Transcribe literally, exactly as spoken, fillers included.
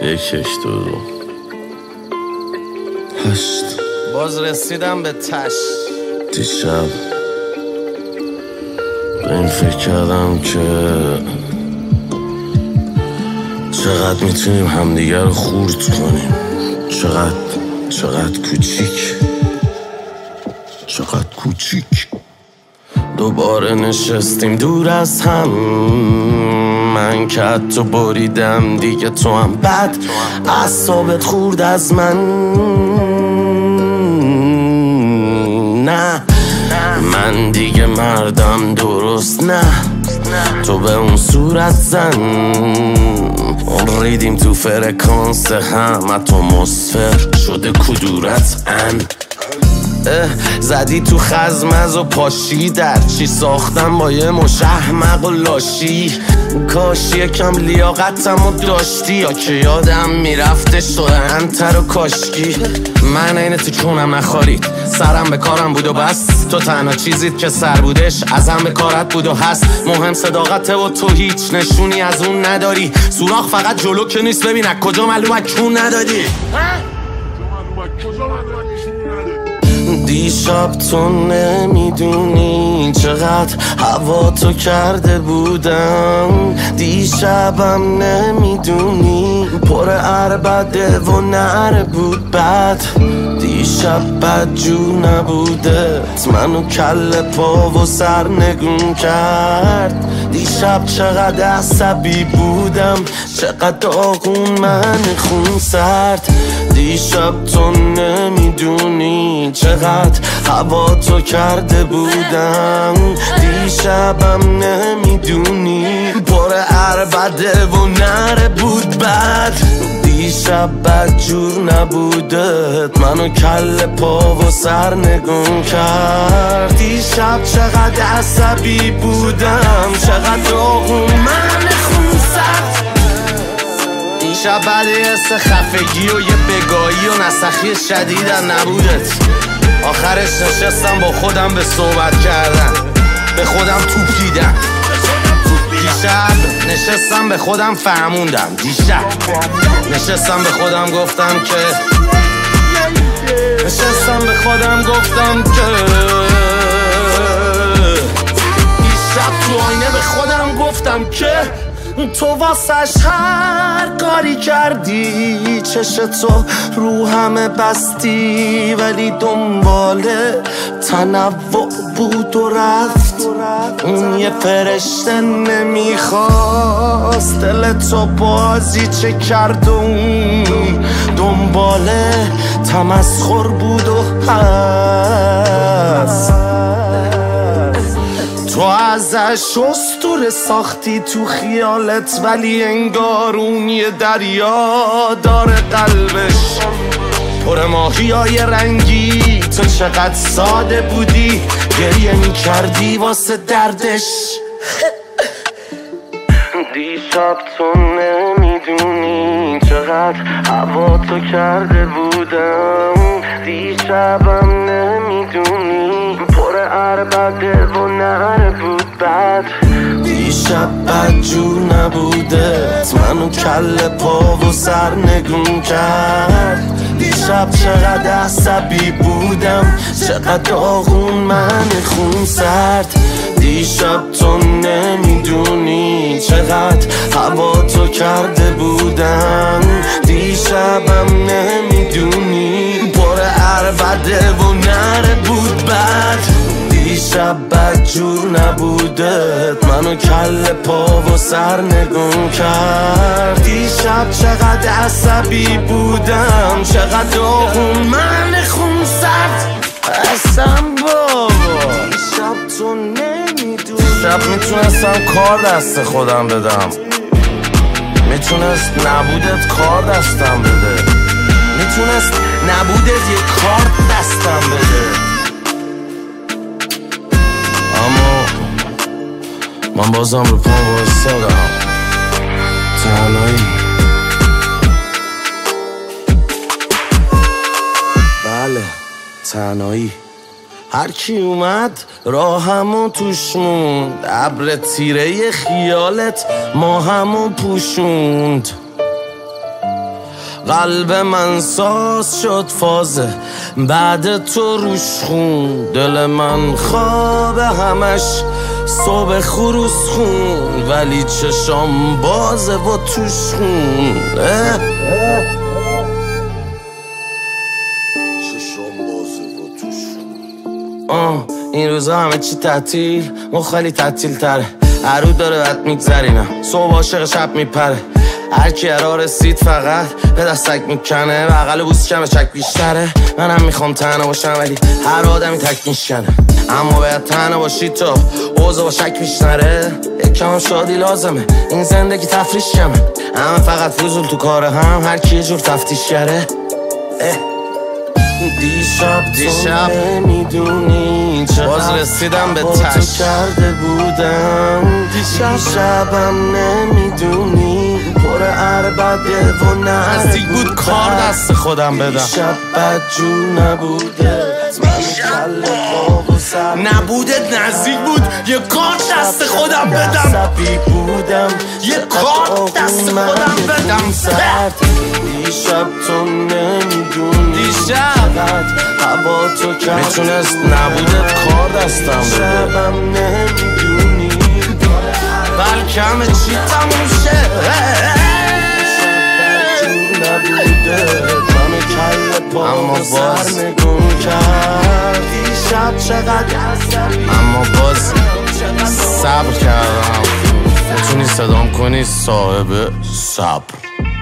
یکش دو دو هشت. باز رسیدم به تش. دیشب به این فکر کردم که چقدر میتونیم همدیگر رو خورد کنیم، چقدر چقدر کوچیک چقدر کوچیک. دوباره نشستیم دور از هم، من که حتی بریدم دیگه تو هم بد اعصابت خورد از من. نه من دیگه مردم درست نه، تو به اون صورت زن. اون ریدیم تو فرکانس هم، اتمسفر شده کدورت ان. زدی تو خزمز و پاشی، در چی ساختم با یه مشهمق و لاشی. کاش یکم لیاقتم و داشتی، یا که یادم میرفتش تو انتر و کاشکی. من این تیکونم نخارید، سرم به کارم بود و بس. تو تنها چیزید که سر بودش ازم به کارت بود و هست. مهم صداقته و تو هیچ نشونی از اون نداری. سوراخ فقط جلو که نیست، ببین از کجا معلومه کون ندادی. دیشب تو نمیدونی چقدر هوا تو کرده بودم. دیشبم نمیدونی پر عربده و نره بود بد. دیشب بد جو نبوده منو کل پا و سر نگون کرد. دیشب چقدر عصبی بودم، چقدر داغون من خون سرد. دیشب تو نمیدونی چقدر هوا تو کرده بودم. دیشبم نمیدونی پر عربده و نره بود بد. دیشب بد جور نبودت منو کل پا و سر نگون کرد. دیشب چقدر عصبی بودم، چقدر داغون من خون سرد. دیشب بعد حس خفگی و یه بگاهی و نسخی شدیدن نبودت. آخرش نشستم با خودم به صحبت کردن، به خودم توپ دیدم. دیشب نشستم به خودم فهموندم. دیشب نشستم به خودم گفتم که نشستم به خودم گفتم که دیشب تو آینه به خودم گفتم که تو واسش هر کاری کردی. چش تو رو همه بستی، ولی دنبال تنوع بود و رفت. اون یه فرشته نمیخواست دل تو بازی چه کرد. اون دنبال تمسخر بود و هست. تو ازش اسطوره ساختی تو خیالت، ولی انگار اون یه دریا داره قلبش پر ماهیای رنگی. تو چقدر ساده بودی، گریه میکردی واسه دردش. دیشب تو نمیدونی چقدر هوا تو کرده بودم. دیشبم نمیدونی پر عربده و نره بود بد. دیشب بد جور نبودت منو کل پا و سر نگون کرد. دیشب چقدر عصبی بودم، چقدر داغون من خون سرد. دیشب تو نمیدونی چقدر هوا تو کرده بودم. دیشبم نمیدونی پر عربده و نره بود بد. دیشب بد جور نبودت منو کل پا و سر نگون کرد. دیشب چقدر عصبی بودم، چقدر داغون من خون سرد. اصلا بابا دیشب تو نمیدونی. دیشب میتونستم کار دست خودم بدم، میتونست نبودت کار دستم بده. میتونست نبودت یه کار دستم بده. اما من بازم رو پا وایستادم، تنهایی. بله تنهایی. هر کی اومد راهمو توش موند، ابر تیره خیالت ما همو پوشوند. قلب من ساز شد فازه بعد تو روش خون. دل من خواب همش صبح خروس خون، ولی چشام بازه و توش خون. چشام بازه و توش خون. آه این روزا همه چی تعطیل، مخالی تعطیل تره. هر رو داره بد میگذرینم، صبح عاشق شب میپره. هر کی را رسید فقط به دستک میکنه، بغل بوس کمه چک بیشتره. منم میخوام تنها باشم ولی هر آدمی تک میشکنه. اما باید تنها باشی تو اوضاع با شک میشنره. یکم شادی لازمه، این زندگی تفریش کمه. همه فقط فضول تو کار هم، هر کی یه جور تفتیش کره. دیشب دیشب نمیدونی باز رسیدم به تش کرده بودم. دیشب شبم نمیدونی پر عربده و نزدیک بود کار دست خودم بدم. دیشب بدجور نبوده نبوده نزدیک بود یه کار دست خودم بدم. بودم یه کار دست خودم بدم. دیشب تو نمیدونی دیشب هوا تو کرد میتونست نبودت کار دستم بده. شبم نمیدونی بلکم چی تموم شه. شب نبوده منو کل پا اما باز نگون کرد. دیشب چقدر اما باز صبر کردم. میتونی صدام کنی صاحب صبر.